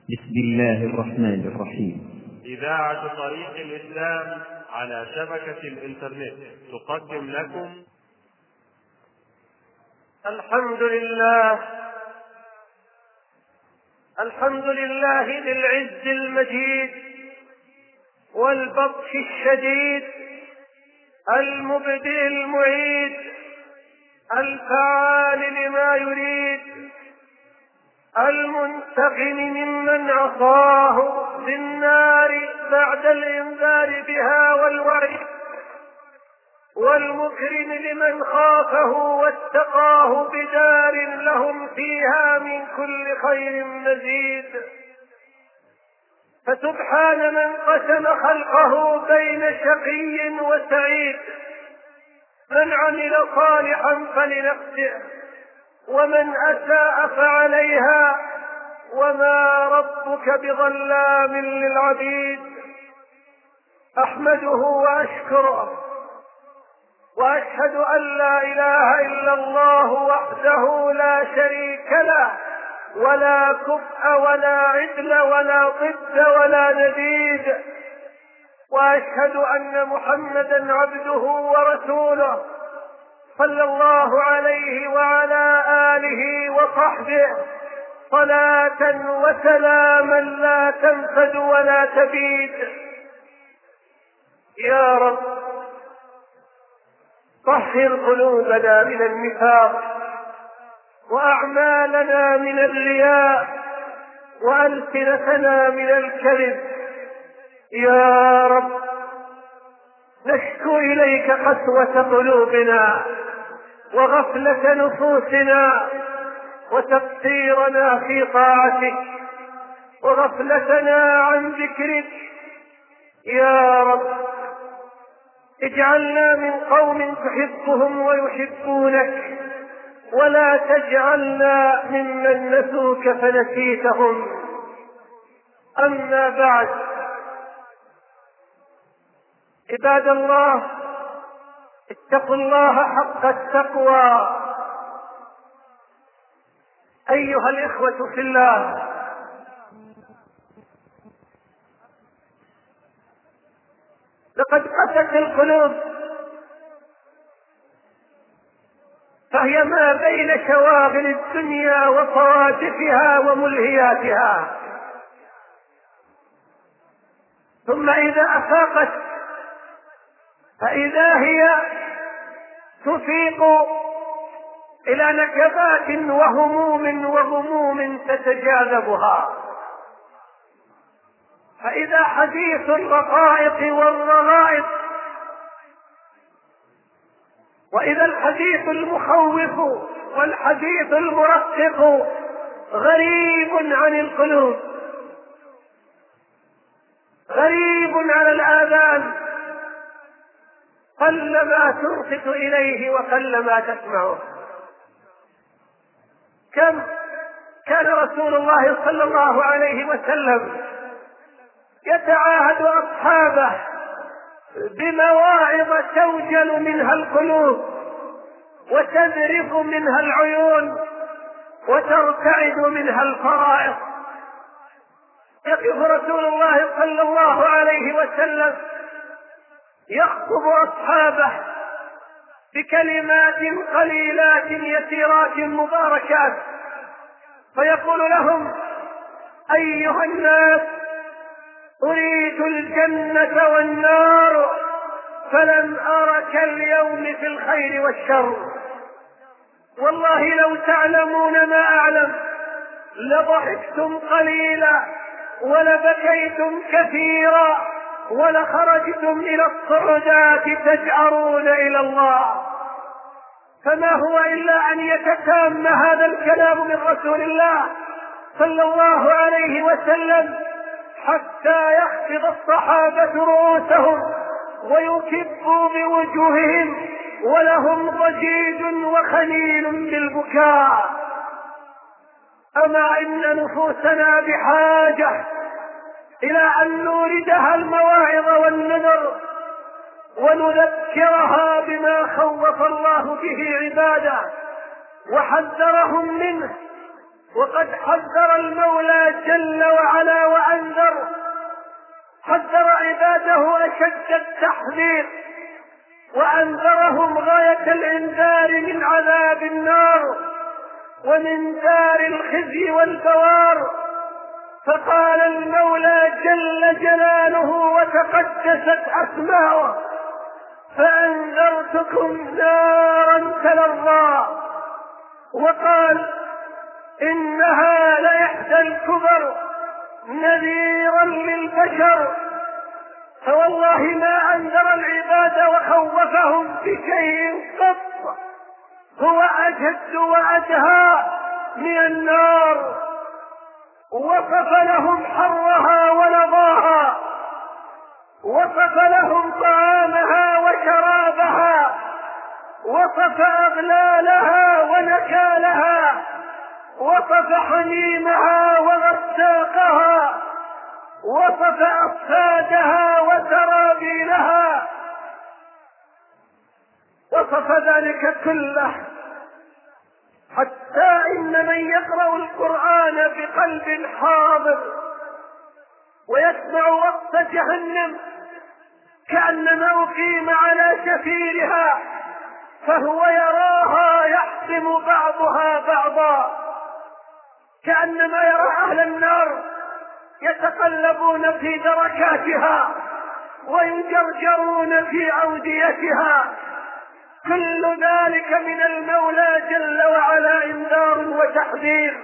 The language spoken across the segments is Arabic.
بسم الله الرحمن الرحيم. إذاعة طريق الإسلام على شبكة الإنترنت تقدم لكم الحمد لله ذي العز المجيد والبطش الشديد، المبدئ المعيد، الفعال لما يريد، المنتقم ممن عصاه بالنار بعد الإنذار بها والوعيد، والمكرم لمن خافه واتقاه بدار لهم فيها من كل خير مزيد. فسبحان من قسم خلقه بين شقي وسعيد، من عمل صالحا فلنفسه ومن أساء فعليها، وما ربك بظلام للعبيد. أحمده وأشكره وأشهد أن لا إله إلا الله وحده لا شريك له، ولا كفء ولا عدل ولا ضد ولا نديد. وأشهد أن محمدا عبده ورسوله صلى الله عليه وعلى آله وصحبه صلاة وسلاما لا تنفد ولا تبيد. يا رب طهر قلوبنا من النفاق، وأعمالنا من الرياء، وألسنتنا من الكذب. يا رب نشكو إليك قسوة قلوبنا وغفلة نفوسنا وتقصيرنا في طاعتك وغفلتنا عن ذكرك. يا رب اجعلنا من قوم تحبهم ويحبونك، ولا تجعلنا ممن نسوك فنسيتهم. أما بعد، عباد الله، اتقوا الله حق التقوى. أيها الإخوة في الله، لقد قست القلوب، فهي ما بين شواغل الدنيا وصواتفها وملهياتها، ثم إذا أفاقت فإذا هي تفيق إلى نكبات وهموم تتجاذبها. فإذا حديث الرقائق والرغائب، وإذا الحديث المخوف والحديث المرقق غريب عن القلوب، غريب على الآذان، قلما تلفت إليه وقلما تسمعه. كم كان رسول الله صلى الله عليه وسلم يتعاهد أصحابه بمواعظ توجل منها القلوب وتذرف منها العيون وترتعد منها الفرائض. يقف رسول الله صلى الله عليه وسلم يخطب أصحابه بكلمات قليلات يسيرات مباركات، فيقول لهم: أيها الناس، أريد الجنة والنار، فلم أر كاليوم في الخير والشر. والله لو تعلمون ما أعلم لضحكتم قليلا ولبكيتم كثيرا ولخرجتم إلى الصعودات تجأرون إلى الله. فما هو إلا أن يتتام هذا الكلام من رسول الله صلى الله عليه وسلم حتى يخفض الصحابة رؤوسهم ويكبوا بوجوههم ولهم ضجيج وخليل بالبكاء. أما إن نفوسنا بحاجة إلى أن نوردها المواعظ والنذر ونذكرها بما خوف الله به عباده وحذرهم منه. وقد حذر المولى جل وعلا أشد التحذير، وأنذرهم غاية الإنذار من عذاب النار ومن دار الخزي والبوار. فقال المولى جل جلاله وتقدست أسماؤه: فأنذرتكم نارا تلظى. وقال: إنها لإحدى الكبر نذيرا للبشر. فوالله ما أنذر العباد وخوفهم بشيء قط هو أجد وأدهى من النار. وصف لهم حرها ولظاها، وصف لهم طعامها وشرابها، وصف أغلالها ونكالها، وصف حميمها وغساقها، وصف أصفادها وسرابيلها، وصف ذلك كله، حتى إن من يقرأ القرآن بقلب حاضر ويسمع وقت جهنم كأنما أقيم على شفيرها، فهو يراها يحسم بعضها بعضا، كأنما يرى أهل النار يتقلبون في دركاتها ويجرجرون في أوديتها. كل ذلك من المولى جل وعلا إنذار وتحذير.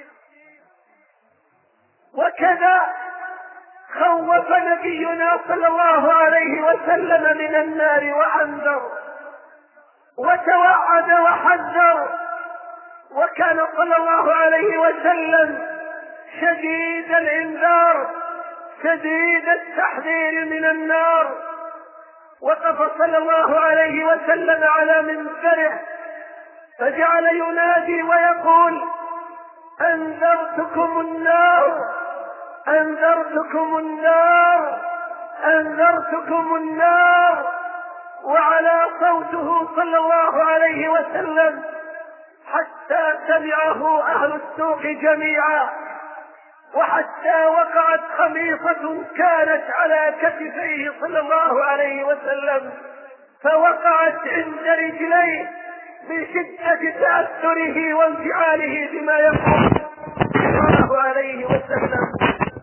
وكذا خوف نبينا صلى الله عليه وسلم من النار وأنذر وتوعد وحذر. وكان صلى الله عليه وسلم شديد الإنذار شديد التحذير من النار. وقف صلى الله عليه وسلم على منبره فجعل ينادي ويقول: أنذرتكم النار، أنذرتكم النار، أنذرتكم النار. وعلى صوته صلى الله عليه وسلم حتى سمعه أهل السوق جميعا، وحتى وقعت خميصة كانت على كتفيه صلى الله عليه وسلم فوقعت عند رجليه من شدة تأثره وانفعاله بما يقول صلى الله عليه وسلم.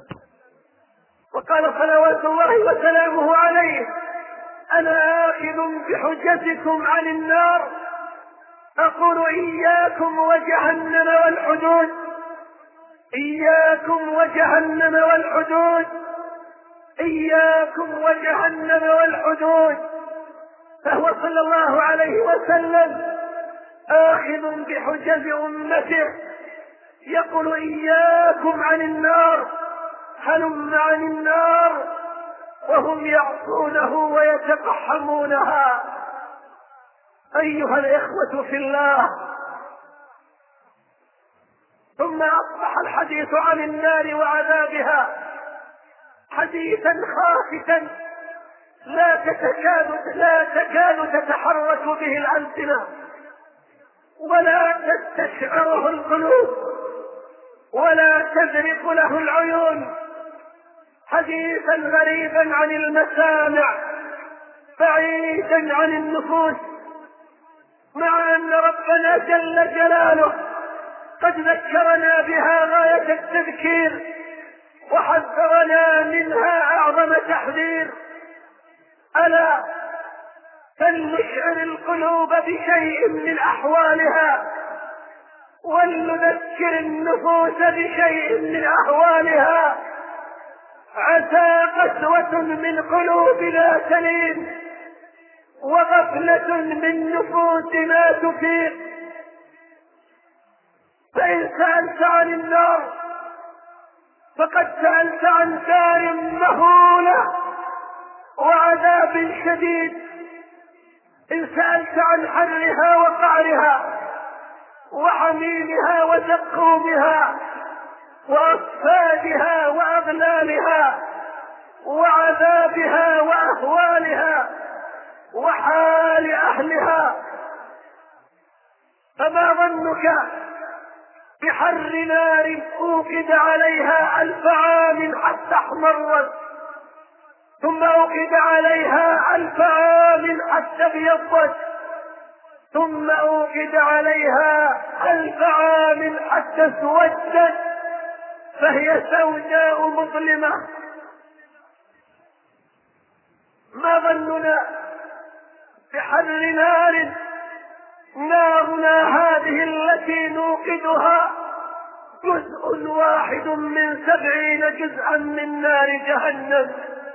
وقال صلوات الله وسلامه عليه: أنا آخذ بحجتكم عن النار، أقول إياكم وجهنم والحدود، إياكم وجهنم والحدود، إياكم وجهنم والحدود. فهو صلى الله عليه وسلم آخذ بحجز أمته يقول: إياكم عن النار، هلم عن النار، وهم يعصونه ويتقحمونها. أيها الإخوة في الله، ثم أصبح الحديث عن النار وعذابها حديثا خافتا لا تكاد تتحرك به الألسنة ولا تستشعره القلوب ولا تذرف له العيون، حديثا غريبا عن المسامع بعيدا عن النفوس، مع أن ربنا جل جلاله قد ذكرنا بها غاية التذكير وحذرنا منها أعظم تحذير. ألا فلنشعر القلوب بشيء من أحوالها ولنذكر النفوس بشيء من أحوالها، عسى قسوة من قلوبنا تلين وغفلة من نفوسنا تفيق. فإن سألت عن النار فقد سألت عن دار مهولة وعذاب شديد. إن سألت عن حرها وقعرها وحميمها وزقومها وأصفادها وأغلالها وعذابها وأهوالها وحال أهلها، فما ظنك بحر نار أوقد عليها 1000 عام حتى احمرت ثم أوقد عليها 1000 عام حتى ابيضت، ثم أوقد عليها 1000 عام حتى اسودت، فهي سوداء مظلمة. ما ظننا بحر نار؟ نارنا هذه التي نوقدها جزء واحد من 70 جزءا من نار جهنم.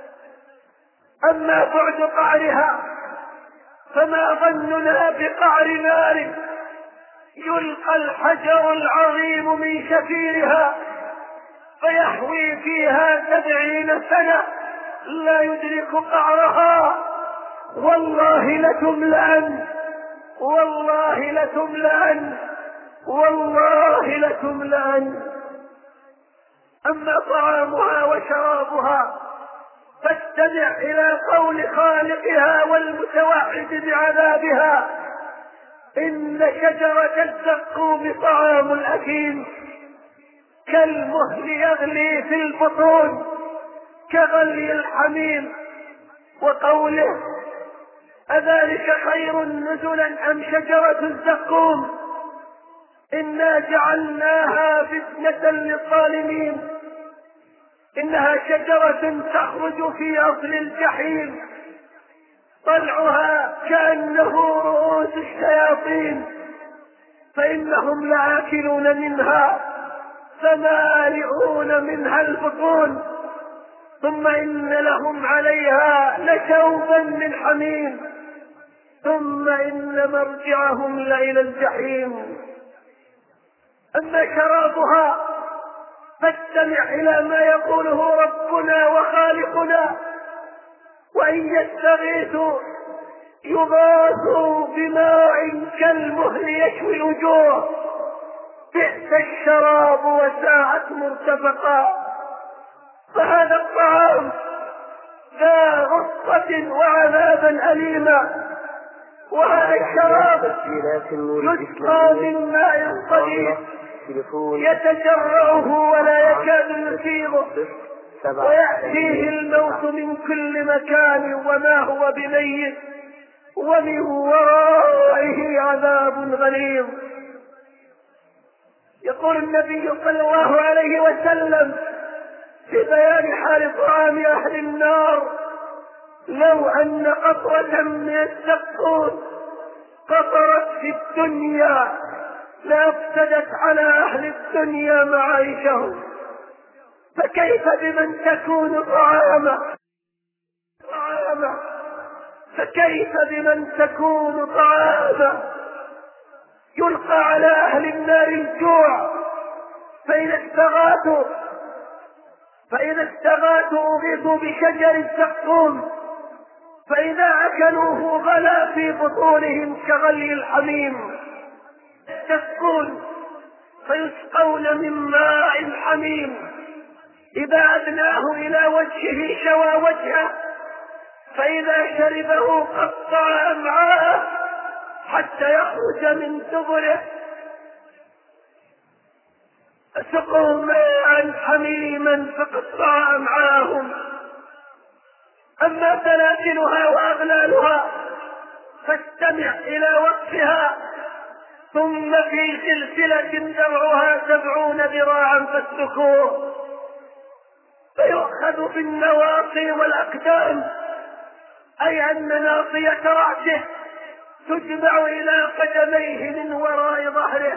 أما بعد قعرها فما ظننا بقعر نار يلقى الحجر العظيم من شفيرها فيحوي فيها 70 سنة لا يدرك قعرها. والله لتملأن، والله لتملأن، والله لتملأن. أما طعامها وشرابها فاستمع إلى قول خالقها والمتوعد بعذابها: إن شجرة الزقوم طعام الأثيم كالمهل يغلي في البطون كغلي الحميم. وقوله: أذلك خير نزلا أم شجرة الزقوم إنا جعلناها فتنة للظالمين إنها شجرة تخرج في أصل الجحيم طلعها كأنه رؤوس الشياطين فإنهم لآكلون منها فمالئون منها البطون ثم إن لهم عليها لشوبا من حميم ثم إن مرجعهم لإلى الجحيم. أما شرابها فاستمع إلى ما يقوله ربنا وخالقنا: وإن يستغيثوا يغاثوا بماء كالمهل يشوي الوجوه بئس الشراب وساءت مرتفقا. فهذا الطعام ذا غصة وعذابا أليما، وهذا الشراب يسقى من ماء صديق يتجرعه ولا يكاد يسيغه ويأتيه الموت من كل مكان وما هو بميت ومن ورائه عذاب غليظ. يقول النبي صلى الله عليه وسلم في بيان حال طعام أهل النار: لو أن قطرة من الزقوم قطرت في الدنيا لأفسدت على أهل الدنيا معايشهم، فكيف بمن تكون طعامه؟ فكيف بمن تكون طعامه؟ يلقى على أهل النار الجوع فإذا استغاثوا أغيثوا بشجر الزقوم فإذا أكلوه غلا في بطونهم كغلي الحميم. يستسقون فيسقون من ماء حميم إذا أدناه إلى وجهه شوى وجهه فإذا شربه قطع أمعاءه حتى يخرج من دبره. سقوا ماء حميما فقطع أمعاءهم. أما سلاسلها وأغلالها فاستمع إلى وقفها: ثم في سلسلة درعها 70 ذراعا فاسلكوه. فيؤخذ بالنواصي والأقدام، أي أن ناصية رأسه تجمع إلى قدميه من وراء ظهره.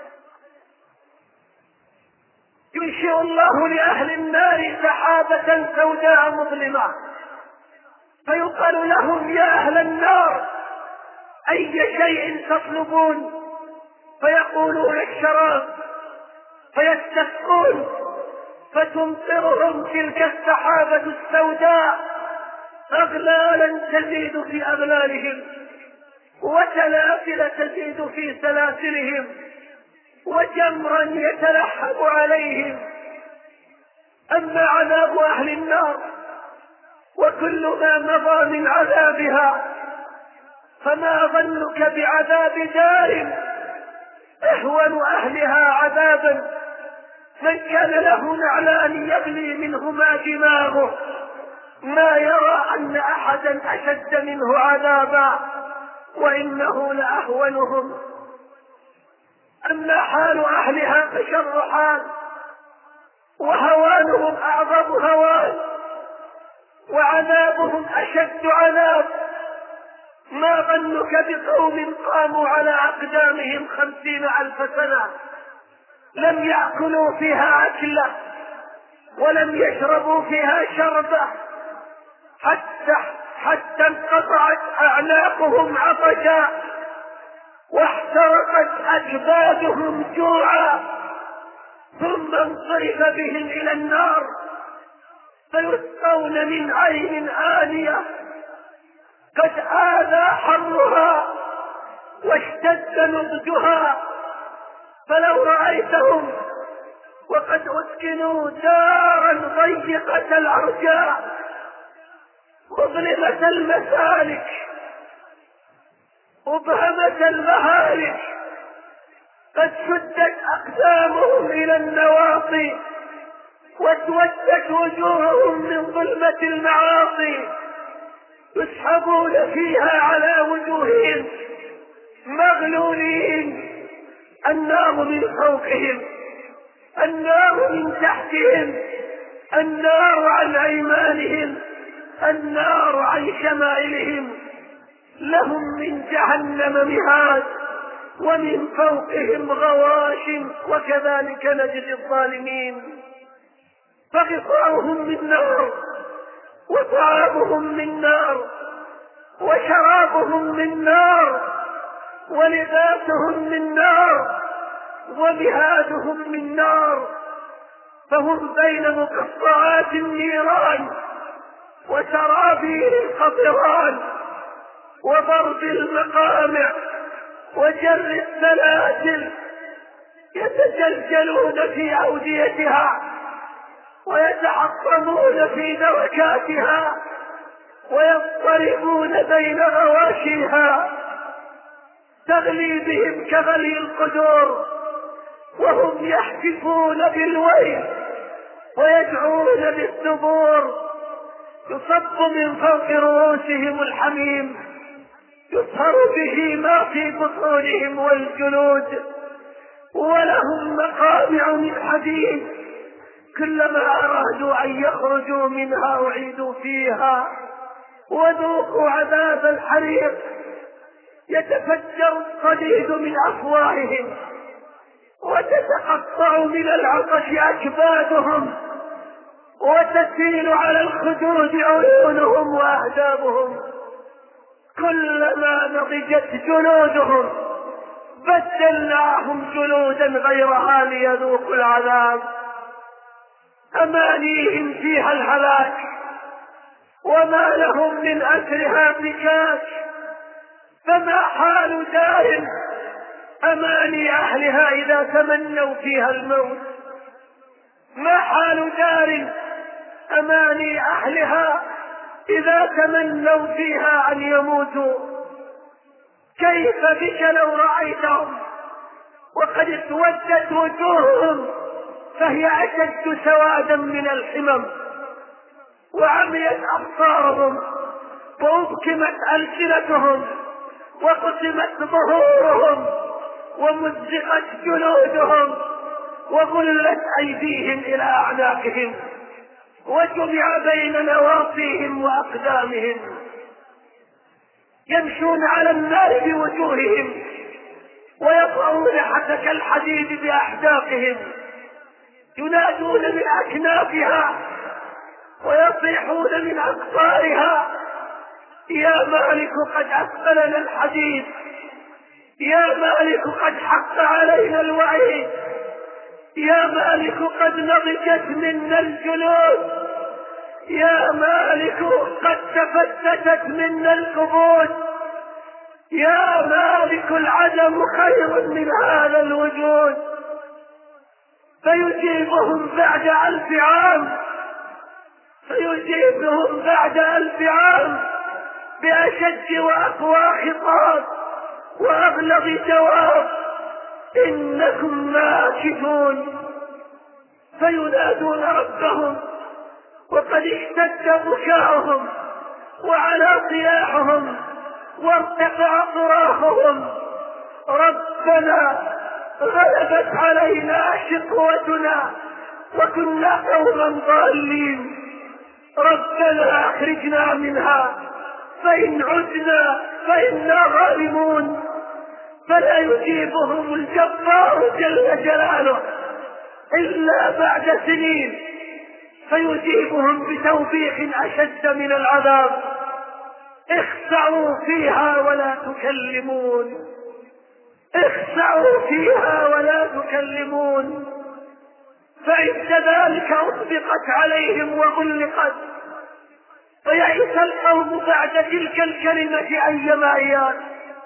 ينشئ الله لأهل النار سحابة سوداء مظلمة فيقال لهم: يا أهل النار أي شيء تطلبون؟ فيقولون: الشراب. فيستسقون فتمطرهم تلك السحابة السوداء أغلالا تزيد في أغلالهم وسلاسل تزيد في سلاسلهم وجمرا يتلحم عليهم. أما عذاب أهل النار وكل ما مضى من عذابها فما ظنك بعذاب دار أهون أهلها عذابا من كان له نعلان يغلي منهما دماغه ما يرى أن أحدا أشد منه عذابا، وإنه لأهونهم. أما حال أهلها فشر حال، وهوانهم أعظم هوان، وعذابهم أشد عذاب. ما ظنك بقوم قاموا على أقدامهم 50,000 سنة لم يأكلوا فيها أكلة ولم يشربوا فيها شربة، حتى انقطعت أعناقهم عطشا واحترقت أكبادهم جوعا، ثم انصرف بهم إلى النار فيسقون من عين آنية قد آذى حرها واشتد نضجها. فلو رأيتهم وقد أسكنوا دارا ضيقة الأرجاء مظلمة المسالك مبهمة المهالك، قد شدت أقدامهم إلى النواصي واسودت وجوههم من ظلمة المعاصي، يسحبون فيها على وجوههم مغلولين، النار من فوقهم، النار من تحتهم، النار عن أيمانهم، النار عن شمائلهم، لهم من جهنم مهاد ومن فوقهم غواش، وكذلك نجزي الظالمين. فغطاؤهم من نار، وطعامهم من نار، وشرابهم من نار، ولباسهم من نار، ومهادهم من نار. فهم بين مقطعات النيران وسرابيل القطران وضرب المقامع وجر السلاسل، يتجلجلون في أوديتها ويتحطمون في دركاتها ويضطربون بين غواشيها، تغلي بهم كغلي القدور، وهم يحتفون بالويل ويدعون بالثبور. يصب من فوق رؤوسهم الحميم، يصهر به ما في بطونهم والجلود، ولهم مقامع من حديد، كلما أرادوا أن يخرجوا منها أعيدوا فيها. وذوقوا عذاب الحريق، يتفجر الصديد من أفواههم وتتقطع من العطش أكبادهم وتسيل على الخدود عيونهم وأهدابهم. كلما نضجت جلودهم بدلناهم جلودا غيرها ليذوقوا العذاب. أمانيهم فيها الهلاك وما لهم من أسرها بكاش. فما حال دار أماني أهلها إذا تمنوا فيها الموت؟ ما حال دار أماني أهلها إذا تمنوا فيها أن يموتوا؟ كيف بك لو رأيتهم وقد اسودت وجوههم فهي أشد سوادا من الحمم، وعميت أبصارهم وأبكمت ألسنتهم وقسمت ظهورهم ومزقت جلودهم وغلت أيديهم إلى أعناقهم وجمع بين نواصيهم وأقدامهم. يمشون على النار بوجوههم ويطعون حتك الحديد بأحداقهم، ينادون من أكنافها ويصيحون من أقطارها: يا مالك قد أثقلنا الحديد، يا مالك قد حق علينا الوعيد، يا مالك قد نضجت منا الجلود، يا مالك قد تفتتت منا القبور، يا مالك العدم خير من هذا الوجود. فيجيبهم بعد 1000 عام، فيجيبهم بعد 1000 عام بأشد وأقوى خطاب وأبلغ جواب: إنكم ماكثون. فينادون ربهم وقد اشتد بكاؤهم وعلى صياحهم وارتفع صراخهم. ربنا غلبت علينا شقوتنا وكنا قوما ضالين، ربنا أخرجنا منها فإن عدنا فإنا ظالمون. فلا يجيبهم الجبار جل جلاله إلا بعد سنين، فيجيبهم بتوبيخ أشد من العذاب. اخسعوا فيها ولا تكلمون، اخسعوا فيها ولا تكلمون. فعند ذلك أطبقت عليهم وغلقت، فيئس القوم بعد تلك الكلمة أيما إياس،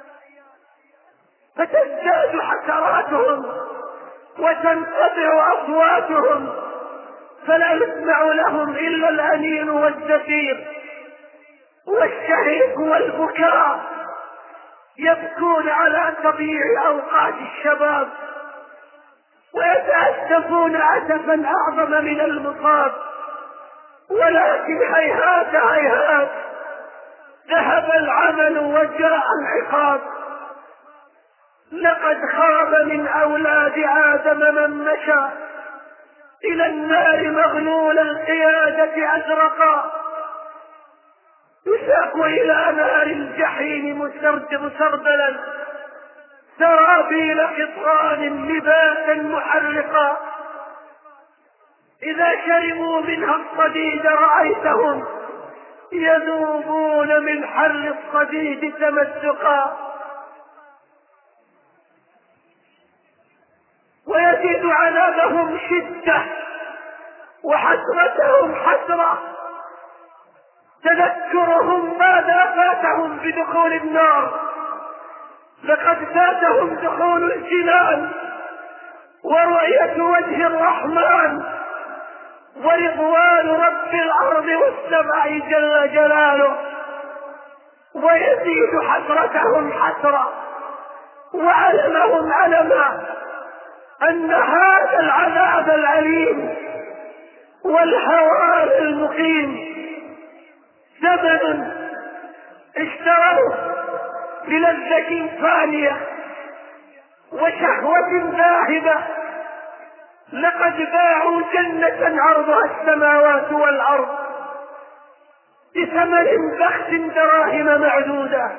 فتزداد حسراتهم وتنقطع أصواتهم، فلا يسمع لهم إلا الأنين والزفير والشهيق والبكاء. يبكون على تضييع أوقات الشباب ويتأسفون أسفا أعظم من المصاب، ولكن هيهات هيهات، ذهب العمل وجاء العقاب. لقد خاب من أولاد آدم من مشى إلى النار مغلول القيادة أزرقا، يساق إلى نار الجحيم مسربلا، سرابيل قطران لباسا محرقا. إذا شربوا منها الصديد رأيتهم يذوبون من حر الصديد تمزقا. ويزيد عذابهم شدة وحسرتهم حسرة، تذكرهم ماذا فاتهم بدخول النار. لقد فاتهم دخول الجنان ورؤية وجه الرحمن ورضوان رب الأرض والسماء جل جلاله. ويزيد حسرتهم حسرة وعلمهم علما أن هذا العذاب الأليم والهوان المقيم ثمن اشتروه بلذة فانية وشهوة ذاهبة. لقد باعوا جنة عرضها السماوات والأرض بثمن بخس دراهم معدودة،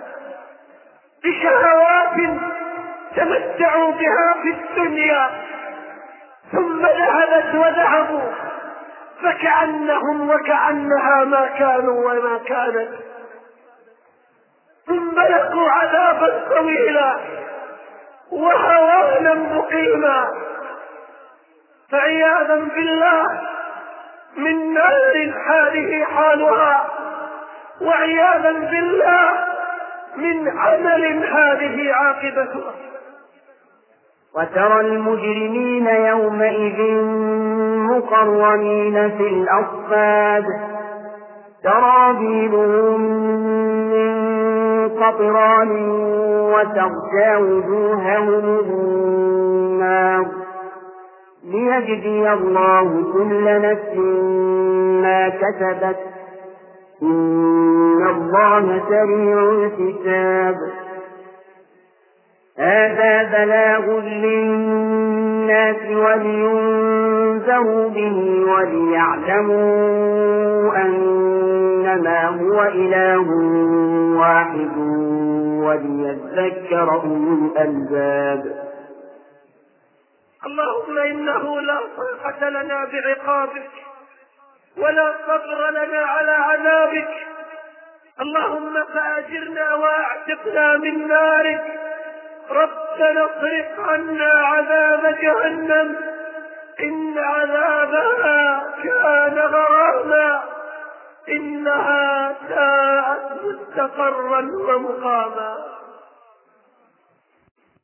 بشهوات تمتعوا بها في الدنيا، ثم ذهبت وذهبوا فكأنهم وكأنها ما كانوا وما كانت، ثم لقوا عذابا طويلا وهوانا مقيما. فعياذا بالله من نار هذه حالها، وعياذا بالله من عمل هذه عاقبتها. وترى المجرمين يومئذ مقرنين في الأصفاد، سرابيلهم من قطران وتغشى وجوههم النار، ليجزي الله كل نفس ما كسبت، إن الله سريع الحساب. هذا بلاغ للناس ولينذروا به وليعلموا أنما هو إله واحد وليذكر أولو الألباب. اللهم إنه لا طاقة لنا بعقابك ولا صبر لنا على عذابك، اللهم فأجرنا وأعتقنا من نارك. ربنا اصرف عنا عذاب جهنم إن عذابها كان غراما، إنها ساءت مستقرا ومقاما.